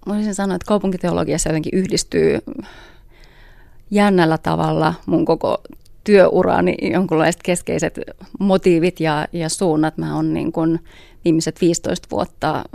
voisin sanoa, että kaupunkiteologiassa jotenkin yhdistyy jännällä tavalla mun koko työurani jonkunlaiset keskeiset motiivit ja suunnat. Mä oon niin kuin viimeiset 15 vuotta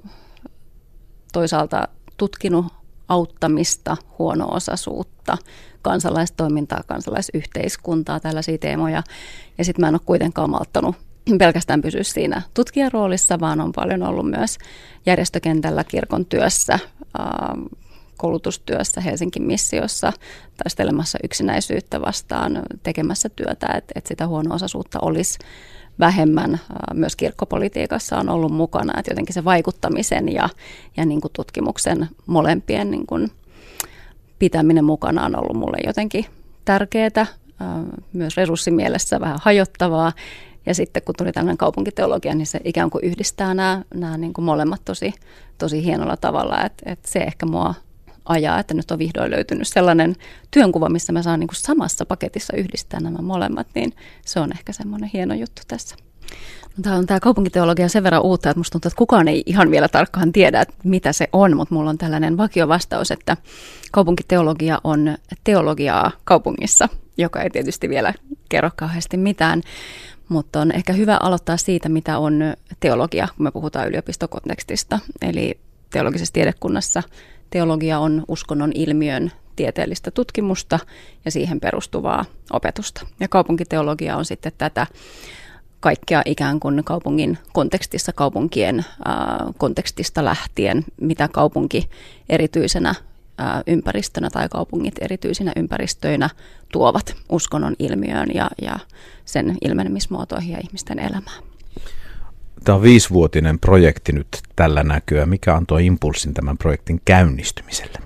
toisaalta tutkinut auttamista, huono-osaisuutta, kansalaistoimintaa, kansalaisyhteiskuntaa, tällaisia teemoja. Ja sitten mä en ole kuitenkaan malttanut pelkästään pysyä siinä tutkijan roolissa, vaan on paljon ollut myös järjestökentällä, kirkon työssä, koulutustyössä, Helsingin missiossa, taistelemassa yksinäisyyttä vastaan, tekemässä työtä, että sitä huono-osaisuutta olisi vähemmän. Myös kirkkopolitiikassa on ollut mukana, että jotenkin se vaikuttamisen ja niin kuin tutkimuksen molempien niin kuin pitäminen mukana on ollut mulle jotenkin tärkeää, myös resurssimielessä vähän hajottavaa. Ja sitten kun tuli tällainen kaupunkiteologia, niin se ikään kuin yhdistää nämä niin kuin molemmat tosi hienolla tavalla, että se ehkä mua ajaa, että nyt on vihdoin löytynyt sellainen työnkuva, missä mä saan niin kuin samassa paketissa yhdistää nämä molemmat, niin se on ehkä semmoinen hieno juttu tässä. Tämä kaupunkiteologia on sen verran uutta, että musta tuntuu, että kukaan ei ihan vielä tarkkaan tiedä, että mitä se on, mutta mulla on tällainen vakiovastaus, että kaupunkiteologia on teologiaa kaupungissa, joka ei tietysti vielä kerro kauheasti mitään, mutta on ehkä hyvä aloittaa siitä, mitä on teologia, kun me puhutaan yliopistokontekstista. Eli teologisessa tiedekunnassa teologia on uskonnon ilmiön tieteellistä tutkimusta ja siihen perustuvaa opetusta. Ja kaupunkiteologia on sitten tätä kaikkea ikään kuin kaupungin kontekstissa, kaupunkien kontekstista lähtien, mitä kaupunki erityisenä ympäristönä tai kaupungit erityisinä ympäristöinä tuovat uskonnon ilmiöön ja sen ilmenemismuotoihin ja ihmisten elämään. Tämä on 5-vuotinen projekti nyt tällä näkyä. Mikä antoi impulssin tämän projektin käynnistymiselle?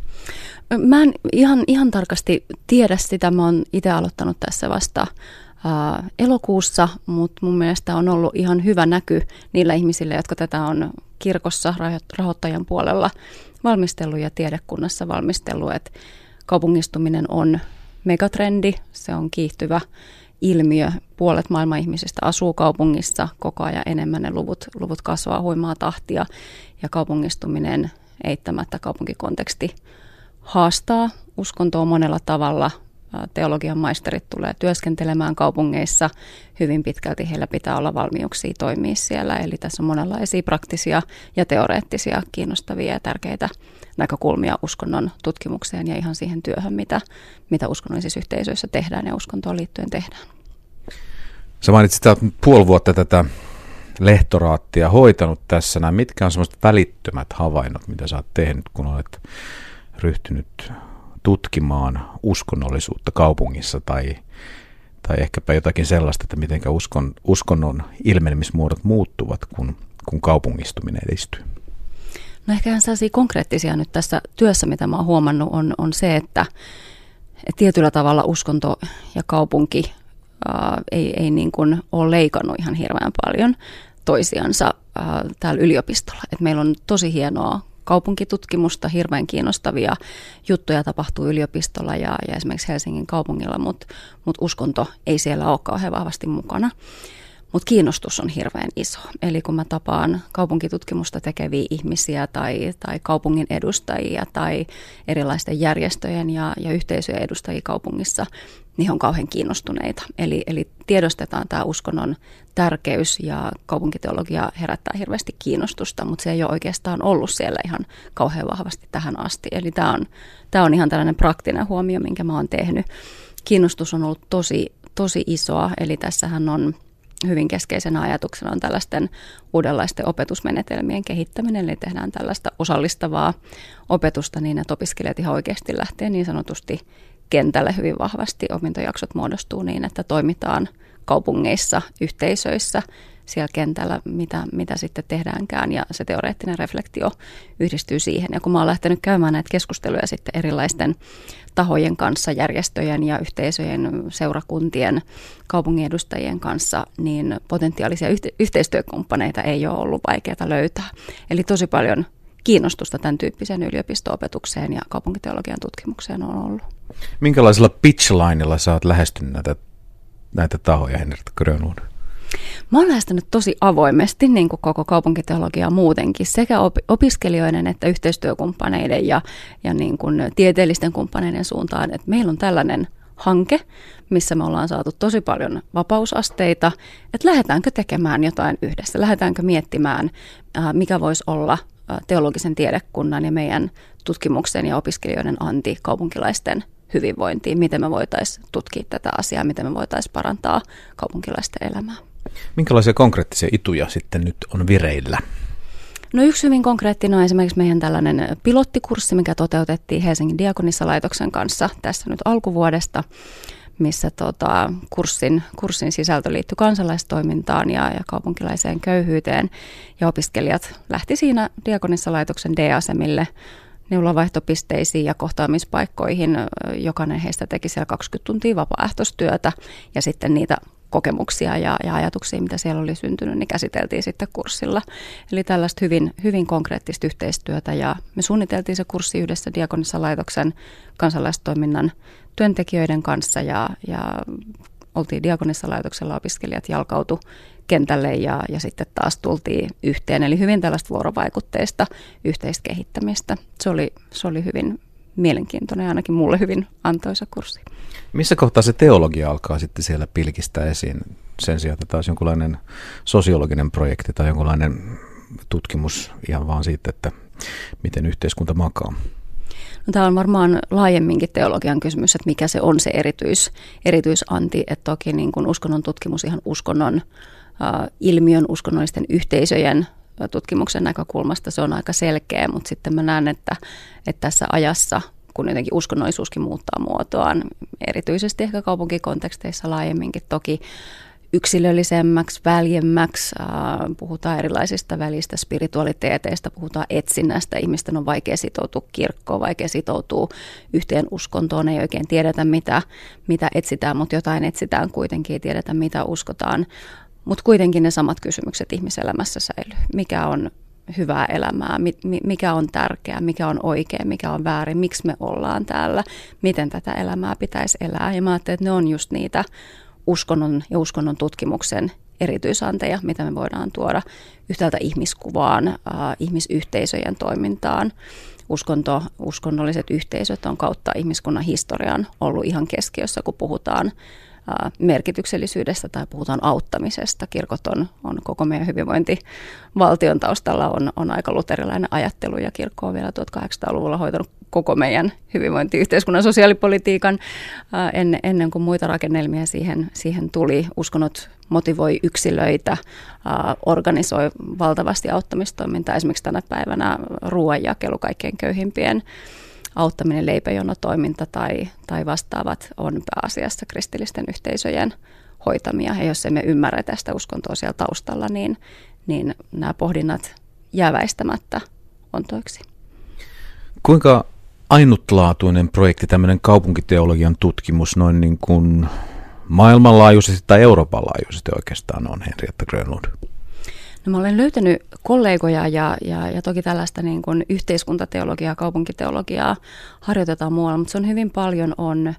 Mä en ihan tarkasti tiedä sitä. Mä oon itse aloittanut tässä vasta elokuussa, mutta mun mielestä on ollut ihan hyvä näky niillä ihmisillä, jotka tätä on kirkossa rahoittajan puolella valmistellut ja tiedekunnassa valmistellut, että kaupungistuminen on megatrendi, se on kiihtyvä ilmiö. Puolet maailman ihmisistä asuu kaupungissa, koko ajan enemmän ne luvut kasvaa huimaa tahtia ja kaupungistuminen eittämättä kaupunkikonteksti haastaa uskontoa monella tavalla. Teologian maisterit tulee työskentelemään kaupungeissa. Hyvin pitkälti heillä pitää olla valmiuksia toimia siellä. Eli tässä on monenlaisia praktisia ja teoreettisia kiinnostavia ja tärkeitä näkökulmia uskonnon tutkimukseen ja ihan siihen työhön, mitä uskonnollisissa yhteisöissä tehdään ja uskontoon liittyen tehdään. Sä mainitsit, että olet puoli vuotta tätä lehtoraattia hoitanut tässä. Mitkä on sellaiset välittömät havainnot, mitä sä oot tehnyt, kun olet ryhtynyt tutkimaan uskonnollisuutta kaupungissa tai ehkäpä jotakin sellaista, että miten uskonnon ilmenemismuodot muuttuvat, kun kaupungistuminen edistyy? No ehkä sellaisia konkreettisia nyt tässä työssä, mitä mä oon huomannut, on se, että tietyllä tavalla uskonto ja kaupunki ei niin kuin ole leikannut ihan hirveän paljon toisiansa täällä yliopistolla. Et meillä on tosi hienoa kaupunkitutkimusta, hirveän kiinnostavia juttuja tapahtuu yliopistolla ja esimerkiksi Helsingin kaupungilla, mutta uskonto ei siellä ole kauhean vahvasti mukana. Mutta kiinnostus on hirveän iso. Eli kun mä tapaan kaupunkitutkimusta tekeviä ihmisiä tai kaupungin edustajia tai erilaisten järjestöjen ja yhteisöjen edustajia kaupungissa, niin he on kauhean kiinnostuneita. Eli tiedostetaan tämä uskonnon tärkeys ja kaupunkiteologia herättää hirveästi kiinnostusta, mutta se ei ole oikeastaan ollut siellä ihan kauhean vahvasti tähän asti. Eli tämä on ihan tällainen praktinen huomio, minkä mä oon tehnyt. Kiinnostus on ollut tosi isoa, eli tässähän on hyvin keskeisenä ajatuksena on tällaisten uudenlaisten opetusmenetelmien kehittäminen, eli tehdään tällaista osallistavaa opetusta niin, että opiskelijat ihan oikeasti lähtee niin sanotusti kentälle hyvin vahvasti. Opintojaksot muodostuu niin, että toimitaan kaupungeissa, yhteisöissä, siellä kentällä, mitä sitten tehdäänkään, ja se teoreettinen reflektio yhdistyy siihen. Ja kun mä oon lähtenyt käymään näitä keskusteluja sitten erilaisten tahojen kanssa, järjestöjen ja yhteisöjen, seurakuntien, kaupungin edustajien kanssa, niin potentiaalisia yhteistyökumppaneita ei ole ollut vaikeaa löytää. Eli tosi paljon kiinnostusta tämän tyyppiseen yliopisto-opetukseen ja kaupunkiteologian tutkimukseen on ollut. Minkälaisella pitchlinella sä oot lähestynyt näitä tahoja, Henrietta Grönlund? Mä oon lähestynyt tosi avoimesti niin kuin koko kaupunkiteologiaa muutenkin, sekä opiskelijoiden että yhteistyökumppaneiden ja niin kuin tieteellisten kumppaneiden suuntaan, että meillä on tällainen hanke, missä me ollaan saatu tosi paljon vapausasteita, että lähdetäänkö tekemään jotain yhdessä, lähdetäänkö miettimään, mikä voisi olla teologisen tiedekunnan ja meidän tutkimuksen ja opiskelijoiden anti kaupunkilaisten hyvinvointiin, miten me voitaisiin tutkia tätä asiaa, miten me voitaisiin parantaa kaupunkilaisten elämää. Minkälaisia konkreettisia ituja sitten nyt on vireillä? No yksi hyvin konkreettinen on esimerkiksi meidän tällainen pilottikurssi, mikä toteutettiin Helsingin Diakonissalaitoksen kanssa tässä nyt alkuvuodesta, missä kurssin sisältö liittyi kansalaistoimintaan ja kaupunkilaiseen köyhyyteen. Ja opiskelijat lähti siinä Diakonissalaitoksen D-asemille neuvolavaihtopisteisiin ja kohtaamispaikkoihin. Jokainen heistä teki siellä 20 tuntia vapaaehtoistyötä ja sitten niitä kokemuksia ja ajatuksia, mitä siellä oli syntynyt, niin käsiteltiin sitten kurssilla. Eli tällaista hyvin, hyvin konkreettista yhteistyötä ja me suunniteltiin se kurssi yhdessä Diakonissalaitoksen kansalaistoiminnan työntekijöiden kanssa ja oltiin Diakonissalaitoksella, opiskelijat jalkautu kentälle ja sitten taas tultiin yhteen. Eli hyvin tällaista vuorovaikutteista yhteistä kehittämistä. Se oli hyvin mielenkiintoinen ja ainakin mulle hyvin antoisa kurssi. Missä kohtaa se teologia alkaa sitten siellä pilkistää esiin sen sijaan, että taas jonkunlainen sosiologinen projekti tai jonkunlainen tutkimus ihan vaan siitä, että miten makaa? No, tämä on varmaan laajemminkin teologian kysymys, että mikä se on se erityisanti, että toki niin kuin uskonnon tutkimus ihan uskonnon ilmiön, uskonnollisten yhteisöjen tutkimuksen näkökulmasta se on aika selkeä, mutta sitten mä näen, että tässä ajassa, kun jotenkin uskonnollisuuskin muuttaa muotoaan, erityisesti ehkä kaupunkikonteksteissa laajemminkin toki yksilöllisemmäksi, väljemmäksi, puhutaan erilaisista välistä spiritualiteeteista, puhutaan etsinnästä, ihmisten on vaikea sitoutua kirkkoon, vaikea sitoutua yhteen uskontoon, ei oikein tiedetä mitä etsitään, mutta jotain etsitään kuitenkin, ei tiedetä mitä uskotaan. Mutta kuitenkin ne samat kysymykset ihmiselämässä säilyy. Mikä on hyvää elämää, mikä on tärkeää, mikä on oikein, mikä on väärin, miksi me ollaan täällä, miten tätä elämää pitäisi elää. Ja mä ajattelen, että ne on just niitä uskonnon ja uskonnon tutkimuksen erityisanteja, mitä me voidaan tuoda yhtäältä ihmiskuvaan, ihmisyhteisöjen toimintaan. Uskonnolliset yhteisöt on kautta ihmiskunnan historian ollut ihan keskiössä, kun puhutaan merkityksellisyydestä tai puhutaan auttamisesta. Kirkot on koko meidän hyvinvointivaltion taustalla on aika luterilainen ajattelu ja kirkko on vielä 1800-luvulla hoitanut koko meidän hyvinvointiyhteiskunnan sosiaalipolitiikan ennen kuin muita rakennelmia siihen tuli. Uskonnot motivoi yksilöitä, organisoi valtavasti auttamistoimintaa. Esimerkiksi tänä päivänä ruoanjakelu kaikkein köyhimpien auttaminen, leipäjonotoiminta tai vastaavat on pääasiassa kristillisten yhteisöjen hoitamia. Ja jos emme ymmärrä tästä uskontoa siellä taustalla, niin nämä pohdinnat jää väistämättä ontoiksi. Kuinka ainutlaatuinen projekti tämmöinen kaupunkiteologian tutkimus noin niin kuin maailmanlaajuisesti tai Euroopan laajuisesti oikeastaan on, Henrietta Grönlund? No, mä olen löytänyt kollegoja ja toki tällaista niin kuin yhteiskuntateologiaa, kaupunkiteologiaa harjoitetaan muualla, mutta se on hyvin paljon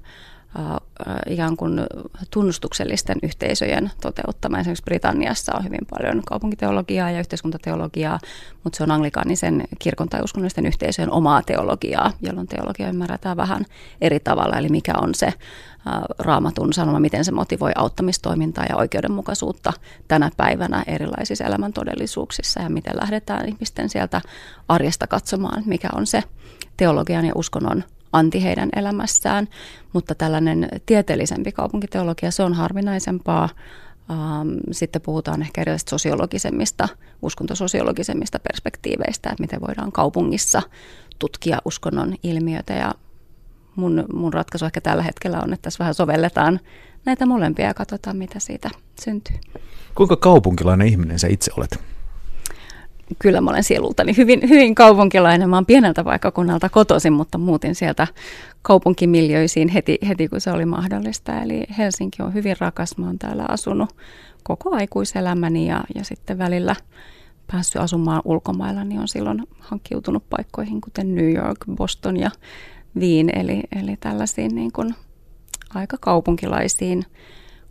ikään kuin tunnustuksellisten yhteisöjen toteuttama. Esimerkiksi Britanniassa on hyvin paljon kaupunkiteologiaa ja yhteiskuntateologiaa, mutta se on anglikaanisen kirkon tai uskonnollisten yhteisöjen omaa teologiaa, jolloin teologia ymmärretään vähän eri tavalla. Eli mikä on se Raamatun sanoma, miten se motivoi auttamistoimintaa ja oikeudenmukaisuutta tänä päivänä erilaisissa elämän todellisuuksissa ja miten lähdetään ihmisten sieltä arjesta katsomaan, mikä on se teologian ja uskonnon anti heidän elämässään, mutta tällainen tieteellisempi kaupunkiteologia, se on harvinaisempaa. Sitten puhutaan ehkä erilaisista sosiologisemmista, uskontososiologisemmista perspektiiveistä, että miten voidaan kaupungissa tutkia uskonnon ilmiötä. Ja mun ratkaisu ehkä tällä hetkellä on, että tässä vähän sovelletaan näitä molempia ja katsotaan, mitä siitä syntyy. Kuinka kaupunkilainen ihminen sä itse olet? Kyllä mä olen sielultani hyvin kaupunkilainen. Mä oon pieneltä paikkakunnalta kotoisin, mutta muutin sieltä kaupunkimiljöisiin heti kun se oli mahdollista. Eli Helsinki on hyvin rakas. Mä oon täällä asunut koko aikuiselämäni ja sitten välillä päässyt asumaan ulkomailla, niin on silloin hankkiutunut paikkoihin, kuten New York, Boston ja Wien. Eli tällaisiin niin kuin aika kaupunkilaisiin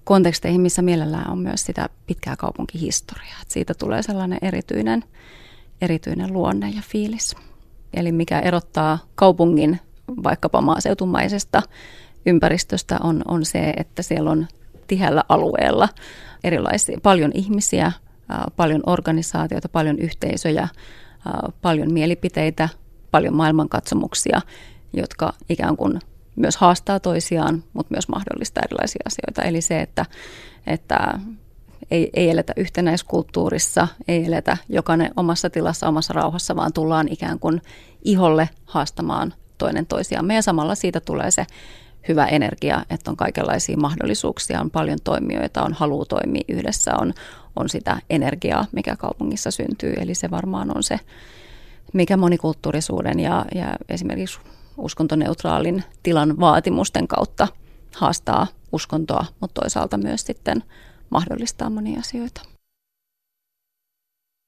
konteksteihin, missä mielellään on myös sitä pitkää kaupunkihistoriaa. Et siitä tulee sellainen erityinen luonne ja fiilis. Eli mikä erottaa kaupungin vaikkapa maaseutumaisesta ympäristöstä on se, että siellä on tiheällä alueella paljon ihmisiä, paljon organisaatioita, paljon yhteisöjä, paljon mielipiteitä, paljon maailmankatsomuksia, jotka ikään kuin myös haastaa toisiaan, mutta myös mahdollistaa erilaisia asioita. Eli se, että ei eletä yhtenäiskulttuurissa, ei eletä jokainen omassa tilassa, omassa rauhassa, vaan tullaan ikään kuin iholle haastamaan toinen toisiamme. Ja samalla siitä tulee se hyvä energia, että on kaikenlaisia mahdollisuuksia, on paljon toimijoita, on halu toimia yhdessä, on sitä energiaa, mikä kaupungissa syntyy. Eli se varmaan on se, mikä monikulttuurisuuden ja esimerkiksi uskontoneutraalin tilan vaatimusten kautta haastaa uskontoa, mutta toisaalta myös sitten mahdollistaa monia asioita.